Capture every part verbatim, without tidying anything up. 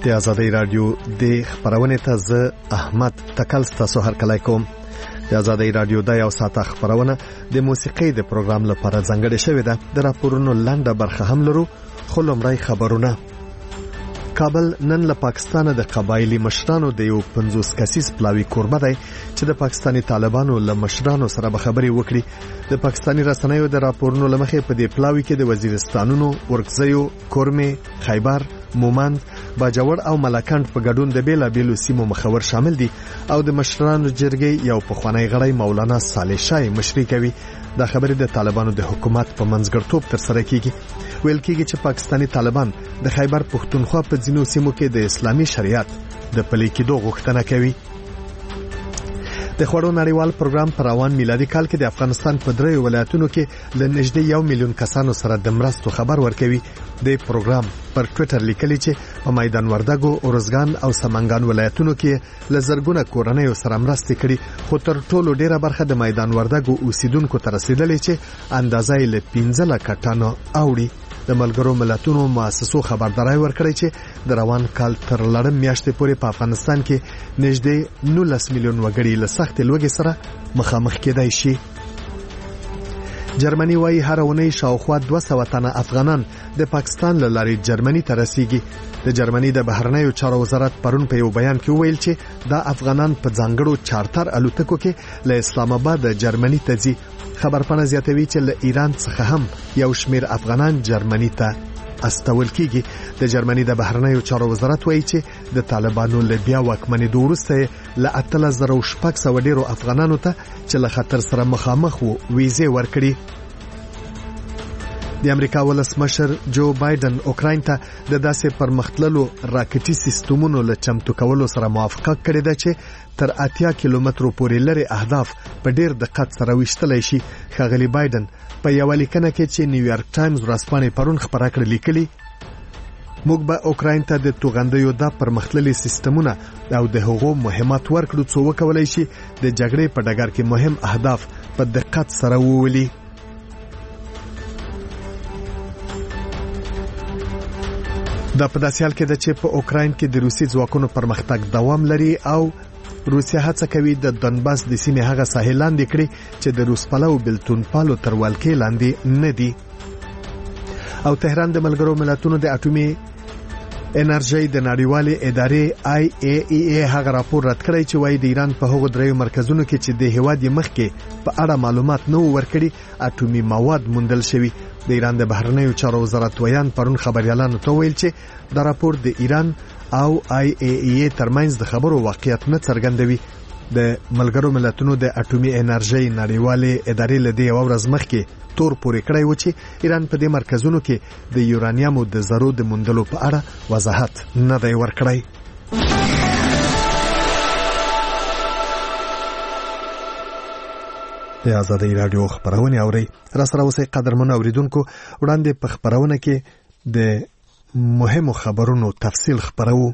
د آزادۍ رادیو د خبرونه ته زه احمد تکل تاسو هر کله کوم. د آزادۍ رادیو د یو ساعت خبرونه د موسیقۍ د پروګرام لپاره ځانګړې شوې ده. د راپورونو لاندې برخه هم لرو. خو لومړی خبرونه. کابل نن له پاکستان د قبایلی مشرانو د یو پنځوس کسیز پلاوی کوربه دی چې د پاکستاني طالبانو له مشرانو سره به خبرې وکړي. د پاکستاني رسنیو د راپورونو لمخې په دې پلاوی کې د وزیرستانونو، ورکزیو، کورمه، خیبر، مومند، باجوړ او ملکند په ګډون د بیلا بیلو سیمو مخور شامل دي او د مشرانو جرګې یو پخوانی غړی مولانا صالح شاه مشري کوي. دا خبره د طالبانو د حکومت په منځګړتوب تر سره کیږي. ویل کیږي چې پاکستاني طالبان د خیبر پښتونخوا په ځینو سیمو کې د اسلامي شریعت د پلي کېدو غوښتنه کوي. د خوړو نړیوال پروګرام پر روان میلادي کال کې د افغانستان په درې ولایتونو کې ل نږدې یو میلیون کسانو سره د مرستو خبر ورکوي. د پروګرام پر ټوئیټر لیکلي چې په میدان وردګو، اورزګان او سمنګان ولایتونو کې ل زرګونه کورنۍ سره مرستې کړي، خو تر ټولو ډیره برخه د میدان وردګو اوسیدونکو ته رسیدلې چې اندازې ل پنځه لکه ټنه اوړي. د ملګرو ملتونو مؤسسو خبرداري ورکړی چې د روان کال تر لړم میاشتې پورې په افغانستان کې نږدې نولس میلیون وګړي له سخت لوږې سره مخامخ کېدای شي. جرمني وايي هر اونۍ شاوخوا دوه سوه تنه افغانان د پاکستان له لارې جرمني ته رسیږي. د جرمني د بهرنیو چارو وزارت پرون په یو بیان کې ویل چې دا افغانان په ځانګړو چارتر الوتکو کې له اسلام آباد جرمني ته ځي. خبرپاڼه زیاتوي چې له ایران څخه هم یو شمیر افغانان جرمني ته استول کیږي. د جرمني د بهرنیو چارو وزارت وایي چې د طالبانو له بیا واکمنېدو وروسته له اتلس زره شپږ سوه ډیرو افغانانو ته چې له خطر سره مخامخ وو ویزې ورکړي. د امریکا ولسمشر جو بایدن اوکراین ته د داسې پرمختللو راکټي سیستمونو له چمتو کولو سره موافقه کړې ده چې تر اتیا کیلومترو پورې لري اهداف په ډیر دقت سره وشتلای شي. ښاغلي بایدن په یو لیکنه کې چې نیویارک ټایمز ورځپاڼې پرون خبره کړې لیکلي، موږ به اوکراین ته د توغندیو د پرمختللي سیستمونه او د هغو مهمات ورکړو څو وکولای شي د جګړې په ډګر کې مهم اهداف په دقت سره وولي. دا په داسې حال کې ده چې په اوکراین کې د روسي ځواکونو پرمختګ دوام لري او روسیا هڅه کوي د دونباس د سیمې هغه ساحل لاندې کړي چې د روس پلو بلتون پالو تر ولکې لاندې نه دي. او تهران د ملګرو ملتونو د اټومي انرژي د نړیوالې ادارې آی ای ای ای هغه راپور رد کړی چې وايي د ایران په هغو دریو مرکزونو کې چې د هیواد مخکې په اړه معلومات نه ورکړي اټومي مواد موندل شوي. د ایران د بهرنیو چارو وزارت ویان پرون خبريالانو ته ویل چې دا راپور د ایران او آی ای ای ای ترمنځ د خبرو واقعیت نه څرګندوي. د ملګرو ملتونو د اټومي انرژي نړیوالې ادارې له دې ورځ مخکې تور پورې کړی و چې ایران په دې مرکزونو کې د یورانیوم د ذرو د موندلو په اړه وضاحت نه دی ورکړی. د آزادۍ رادیو خبرونه اوري. را سره اوسې قدرمن اوریدونکو وړاندې په خبرونه کې د مهمو خبرونو تفصیل خبرو.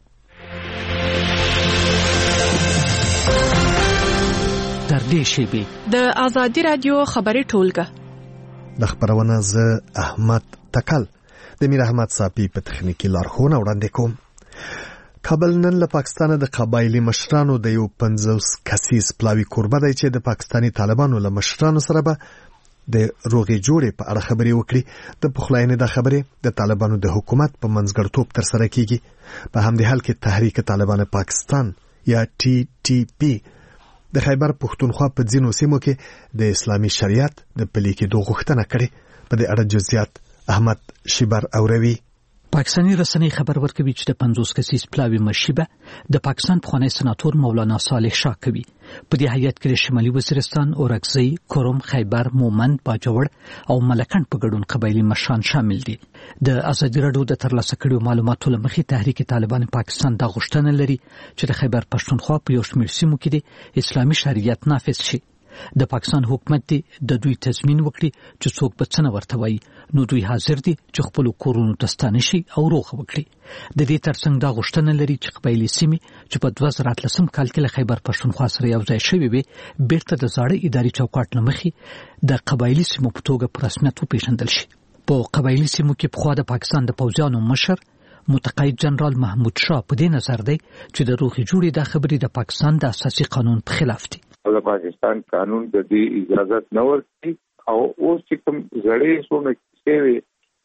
تر دې شی د آزادۍ رادیو خبري ټولګه د خبرونه زه احمد تکل د میر احمد صافي په تخنیکی لارښوونه وړاندې کوم. کابل نن له پاکستان د قبایلی مشرانو د یو پنځوس کسیز پلاوی کوربه دی چې د پاکستاني طالبانو له مشرانو سره به د روغې جوړې په اړه خبرې وکړي. د پخلاینې د خبرې د طالبانو د حکومت په منځګړتوب تر سره کیږي. په همدې حال کې تحریک طالبان پاکستان یا ټي ټي پی د خیبر پښتونخوا په ځینو سیمو کې د اسلامي شریعت د پلي کېدو غوښتنه کړې. په دې اړه جزئیات احمد شیبر اوروي. پاکستاني رسنۍ خبر ورکوي چې د پنځوس کسیز پلاوی مشیبه د پاکستان پخوانی سناتور مولانا صالح شاه کوي. په دې هیئت کې شمالي وزیرستان، اورکزی، کورم، خیبر، مومند، باجوړ او ملکند په ګډون قبایلی مشران شامل دي. د ازادي راډیو د ترلاسه کړو معلوماتو لمخې تحریک طالبان پاکستان دا غوښتنه لري چې د خیبر پښتونخوا په یو شمېر سیمو کې د اسلامي شریعت نافذ شي. د پاکستان حکومت دی د دوی تضمین وکړي چې څوک به څنګه ورته وایي، نو دوی حاضر دي چې خپل کورونو ته ستانه شي او روغ وکړي. د دې ترڅنګ دا غوښتنه لري چې قبایلی سیمې چې په دوه زره اتلسم کال کې له خیبر پښتونخوا سره یو ځای شوې وي بیرته د زاړه اداري چوکاټ نه مخې د قبایلی سیمو په توګه په رسمیت وپېژندل شي. په قبایلی سیمو کې پخوا د پاکستان د پوځیانو مشر متقاعد جنرال محمود شاه په دې نظر دی چې د روغې جوړې د خبرې د پاکستان د اساسي قانون په خلاف دي. د پاکستان قانون د دې اجازه نه ورکړي او اوس چې کوم زړې سونه کیسې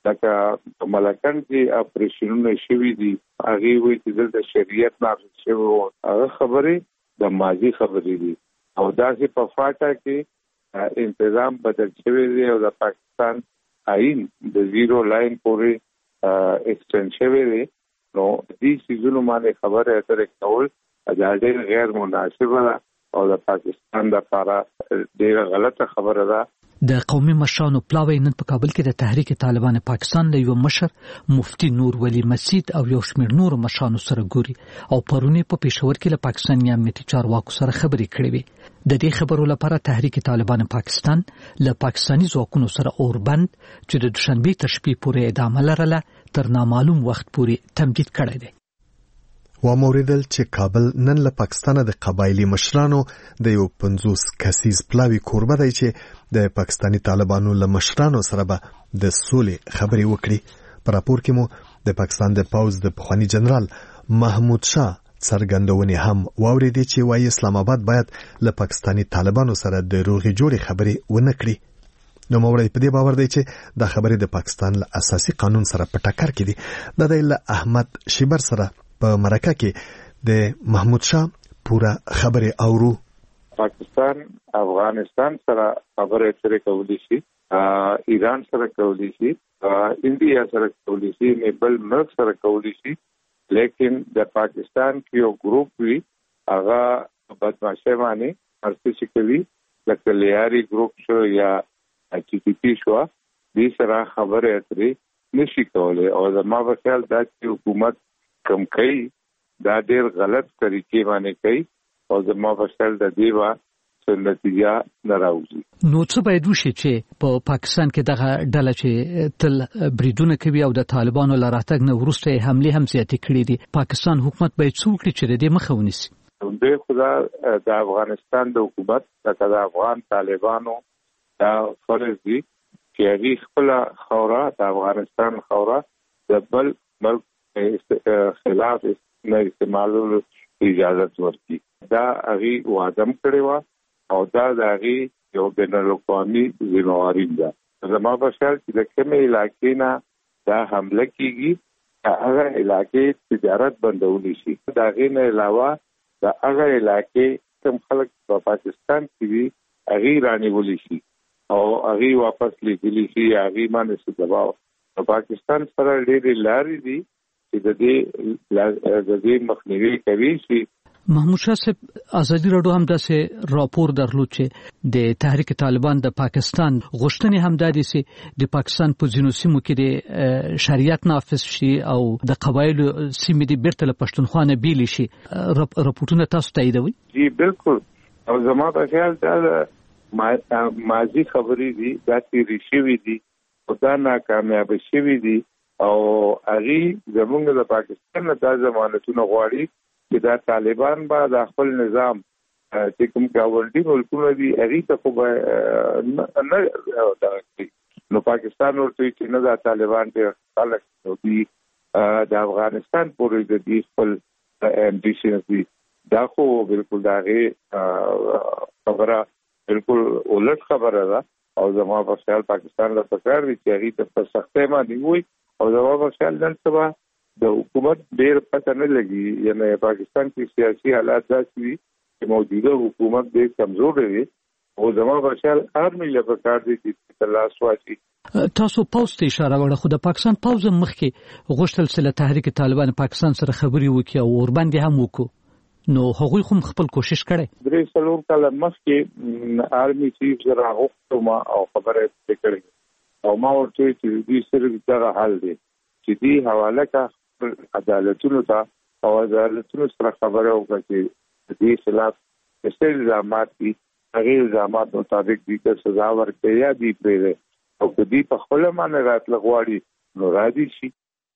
لکه ملکن کې اپریشنونه شوي دي هغه وایي چې د شریعت نافذ شوی هغه خبرې د ماضي خبرې دي او داسې په فاټا کې انتظام بدل شوی دی او د پاکستان آئین د زیرو لاین پورې ایکسټند شوی دی نو دې سيزونو باندې خبره اترې کول دا ډېر غیر مناسبه ده او د پاکستان د لپاره ډېر غلطه خبره ده. د قومي مشرانو پلاوی نن په کابل کې د تحریک طالبان پاکستان له یو مشر مفتی نور ولی مسجد او یو شمېر نور مشرانو سره ګوري او پرونی په پېښور کې له پاکستاني امنیتي چارواکو سره خبرې کړې وي. د دې خبرو لپاره تحریک طالبان پاکستان له پاکستاني ځواکونو سره اوربند چې د دوشنبه تر شپې پورې ادامه لرله تر نامعلوم وخت پورې تمدید کړی دی. و موریدل چې کابل نن له پاکستان د قبایلی مشرانو د یو پنځوس کسیز پلاوی کوربه دی چې د پاکستاني طالبانو له مشرانو سره به د سولې خبرې وکړي. په راپور کې مو د پاکستان د پوز د پخوانی جنرال محمود شاه څرګندونې هم واوریدې چې وايي اسلام آباد باید له پاکستاني طالبانو سره د روغې جوړې خبرې ونه کړي. نو موري په دې باور دی چې دا خبرې د پاکستان له اساسي قانون سره په ټکر کې دي. د دې له احمد شیبر سره په مرکه کې د محمود شاه پورا خبرې اورو. پاکستان افغانستان سره خبرې سره کولی شي، ایران سره کولی شي، انډیا سره کولی شي، نیپال ملک سره کولی شي، لیکن د پاکستان کې یو ګروپ وی هغه بدمعشه باندې ارتشي کوي لکه لیاري ګروپ شو یا ټي ټي پی شو دې سره خبرې اترې نشي کولای او زما په خیال دا چې حکومت کم کوي دا ډېر غلط طریقې باندې کوي او زما په خیال د دې وا څه نتیجه نه راوځي. نو څه باید وشي چې په پا پاکستان کې دغه ډله چې تل بریدونه کوي او د طالبانو له راتګ نه وروسته حمله هم زیاتې کړې دي پاکستان حکومت باید څه وکړي چې د دې مخه ونیسي؟ د خدا د افغانستان د حکومت د افغان طالبانو دا فرض دي چې هغه خپل خوره د افغانستان خوره د بل ملک خلاف نه استعمالولو اجازه ورکړي. دا هغه وعده کړی و او دا د هغه یو بین الاقوامي ذمہواری ده. زما په خیال چې د کومه علاقې نه دا حمله کیږي هغه علاقې تجارت بندول شي. دا غي نه علاوه دا هغه علاقې کوم خلک په پاکستان کې وي هغه رانیول شي او هغه واپس لیږل شي. هغه باندې څه دباو په پاکستان سره ډېر لارې دي چې د دې د دې مخنیوي کوي شي. محمود شاه صاحب ازادي راډیو هم داسې راپور درلود چې د تحریک طالبان د پاکستان غوښتنې هم دادي چې د پاکستان په ځینو سیمو کې د شریعت نافذ شي او د قبایلو سیمې د بیرته له پښتونخوا نه بیل شي. راپورټونه تاسو تاییدوي؟ جی بالکل او زما په خیال دا ماضي خبرې دي دا تیری شوي دي او دا ناکامیاب شوي دي او هغه زمونږ د پاکستان د ضمانتونو غواړي چې دا طالبان به د خپل نظام چې کوم ګاونډي ملکونه دي هغه ته خو نه نه نو پاکستان ورته چې نه دا طالبان ته خلک دي د افغانستان پورې د دې خپل امبیشنز دي دا خو بالکل داغه خبره بالکل ولټ خبره ده او زموږ په خیال پاکستان له پکار دي چې هغه په سختۍ باندې وي او زموږ په خیال نن سبا د حکومت ډېر پته نه لګي یعنی پاکستان کې سیاسي حالات داسې دي چې موجوده حکومت ډېر کمزور دی او زموږ په خیال آرمي له پکار دي چې تلاش واچي. تاسو پوسټ ته اشاره وکړه خو د پاکستان پوز مخکې غوښتل چې تحریک طالبان پاکستان سره خبري وکړي او ورباندې هم وکړو نو هغوی هم خپل کوشش کړي. درې څلور کاله مخکې آرمي چیف سره غوښتو ما او خبره وکړه او ما ورته چې دې سره دا حل دی چې دې حواله کا عدالتونو ته او عدالتونو سره خبره وکړي چې دې خلاف څه الزامات دي هغه الزامات مطابق دې سزا ورکړي یا دې پرې او کدی په خپل باندې راتل غواړي نو راځي شي.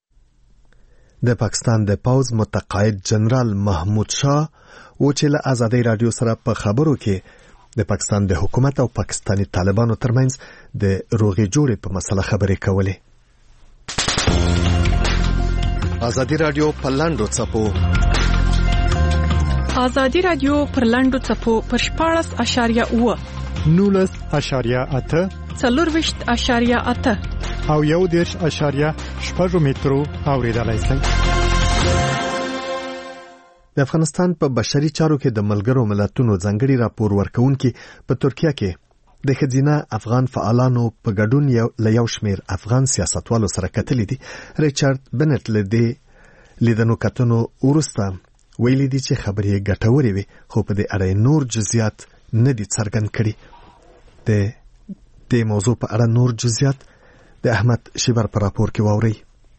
د پاکستان د پوز متقاعد جنرال محمود شاه و چې له ازادي رادیو سره په خبرو کې د پاکستان د حکومت او پاکستاني طالبانو ترمنځ د روغې جوړې په مسله خبرې کولې. ازادي رادیو په لاندو چپو ازادي رادیو پر لاندو چپو پر شپاړس اشاریه اوه نولس اشاریه اته څلورویشت اشاریه اته او یو دېرش اشاریه شپږ مترو اوریدلای شئ. د افغانستان په بشري چارو کې د ملګرو ملتونو ځانګړي راپور ورکونکي په ترکیه کې د خزینه افغان فعالانو په ګډون یو لیو شمیر افغان سیاستوالو سره کتلې دي. ریچارډ بنټ له دې لیدنو کتنو ورسته ویلي دي چې خبرې ګټورې وي خو په دې اړه نور جزئیات نه دي څرګند کړي. د دې موضوع په اړه نور جزئیات د احمد شیبر په راپور کې واوري.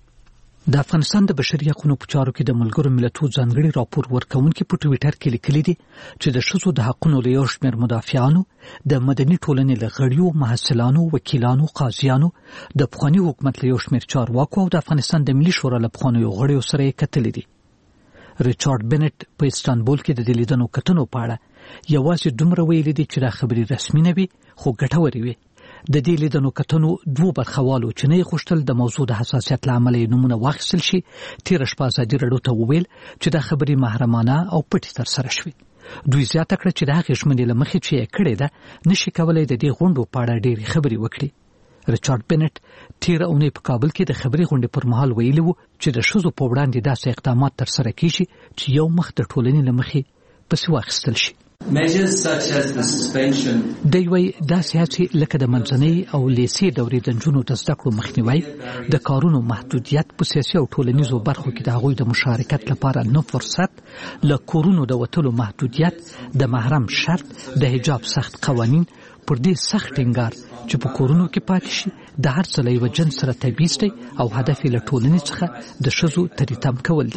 د افغانستان د بشري حقوقو په چارو کې د ملګرو ملتونو ځانګړي راپور ورکونکي په ټوئیټر کې لیکلي دي چې د ښځو د حقوقو له یو شمېر مدافعانو، د مدني ټولنې له غړیو، محصلانو، وکیلانو، قاضیانو، د پخواني حکومت له یو شمېر چارواکو او د افغانستان د ملي شورا له پخوانیو غړیو سره یې کتلي دي. ریچارډ بنټ په استانبول کې د لیدنو کتنو په اړه یوازې دومره ویلي دي چې دا خبرې رسمي نه وي خو ګټورې وي. د دې لیدنو کتنو دوه برخوالو چې نه غوښتل د موضوع د حساسیت لامل نمونه واخیستل شي تیر شپه ازادي رادیو ته وویل چې دا خبرې محرمانه او پټې تر سره شوې. دوی زیاته کړه چې د هغې ژمنې له مخې چې یې کړې ده نشي کولی د دې غونډو په اړه ډېرې خبرې وکړي. ریچارډ بنټ تیره اونۍ په کابل کې د خبري غونډې پر مهال ویلي وو چې د ښځو په وړاندې داسې اقدامات تر سره کیږي چې یو مخ د ټولنې له مخې پسې واخیستل شي. Measures such as the suspension د یوې داسې هڅې لکه د منځنۍ او لیسې دورې د نجونو د زده کړو مخنیوی، د کارونو محدودیت په سیاسي او ټولنیزو برخو کې د هغوی د مشارکت لپاره نه فرصت، له کورونو د وتلو محدودیت، د محرم شرط، د حجاب سخت قوانین، پر دې سخت ټینګار چې په کورونو کې پاتې شي د هر څه له یوه جنس سره تبعیض دی او هدف یې له ټولنې څخه د ښځو تریتم کول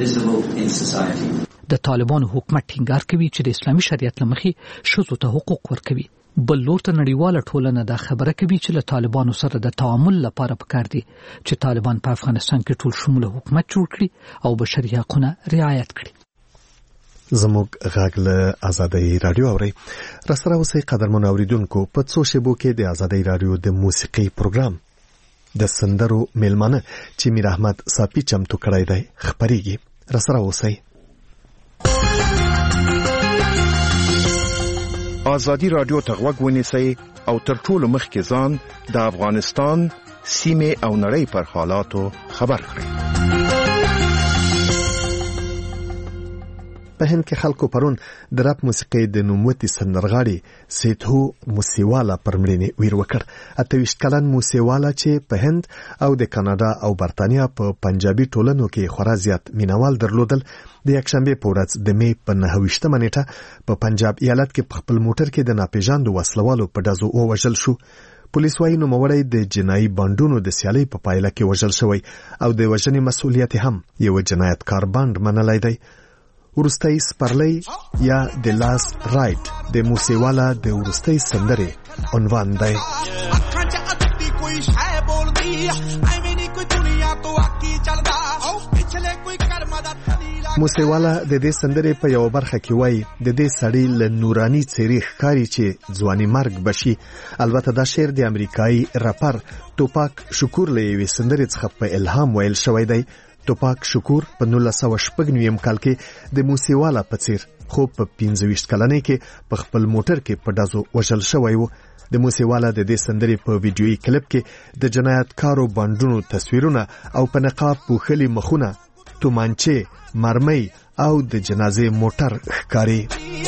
دی. د طالبانو حکومت ټینګار کوي چې د اسلامي شریعت له مخې ښځو ته حقوق ورکوي. بل لور ته نړیواله ټولنه دا خبره کوي چې له طالبانو سره د تعامل لپاره پکار دي چې طالبان په افغانستان کې ټول شموله حکومت جوړ کړي او بشري حقونه رعایت کړي. زموږ غږ له ازادي رادیو اوري. راسره اوسئ قدرمن اوریدونکو، په څو شیبو کې د ازادي رادیو د موسیقي پروګرام د سندرو میلمانه چې میر احمد صافي چمتو کړی دی خبريږي. راسره اوسئ. ازادي رادیو ته غوږ ونیسئ او تر ټولو مخکې ځان د افغانستان سیمه او نړۍ پر حالاتو خبر کړئ. په هند کې خلکو پرون د رپ موسیقي د نوموتي سندرغاړي سیدهو موسیوالا پر مړینې ویر وکړ. اته ویشت کلن موسیوالا چې په هند او د کاناډا او برتانیا په پنجابي ټولنو کې خورا زیات مینوال درلودل، د یکشنبه په ورځ د می په نهه ویشتمه نیټه په پنجاب ایالت کې په خپل موټر کې د ناپېژاندو وسلوالو په ډزو ووژل شو. پولیس وايي نوموړی د جنایي بانډونو د سیالۍ په پایله کې وژل شوی او د وژنې مسؤلیت هم یو جنایتکار بانډ منلی دی. ورستۍ سپرلی یا د لاست رایټ د موسیوالا د ورستۍ سندرې عنوان دی. موسیوالا د دې سندرې په یو برخه کې وایي د دې سړی له نورانی څېرې ښکاري چې ځواني مرګ بشي. البته دا شعر د امریکایي رپر توپاک شکور له یوې سندرې څخه په الهام ویل شوی دی. توپاک شکور په نولس سوه شپږ نویم کال کې د موسیوالا په څیر خو په پنځه ویشت کلنۍ کې په خپل موټر کې په ډزو وژل شوی و. د موسیوالا د دې سندرې په ویډیویي کلیپ کې د جنایتکارو بانډونو تصویرونه او په نقاب پوښلي مخونه، تومانچې، مرمۍ او د جنازې موټر ښکاري.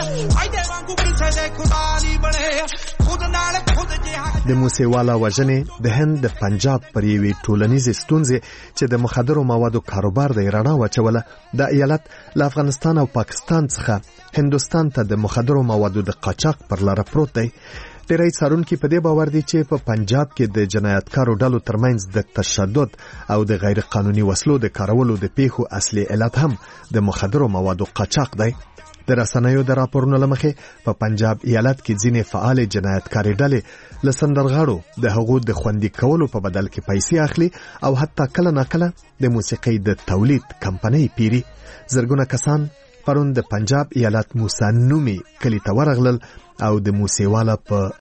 د موسیوالا وژنې د هند د پنجاب پر یوې ټولنیزې ستونزې چې د مخدرو موادو کاروبار د رڼا واچوله. د ایالت له افغانستان او پاکستان څخه هندوستان ته د مخدرو موادو د قاچاق پر لاره پروت دی. ډېری څارونکي په دې باور دي چې په پنجاب کې د جنایتکارو ډلو ترمنځ د تشدد او د غیر قانوني وسلو د کارولو د پیښو اصلي علت هم د مخدرو موادو قاچاق دی. د رسنیو د راپورونو له مخې په پنجاب ایالت کې ځینې فعال جنایتکاري ډلې له سندرغاړو د هغو د خوندي کولو په بدل کې پیسې اخلي او حتی کله ناکله د موسیقۍ د تولید کمپنۍ پیري. زرګونه کسان پرون د پنجاب ایالت موسی نومي کلي ته ورغلل او د موسیوالا په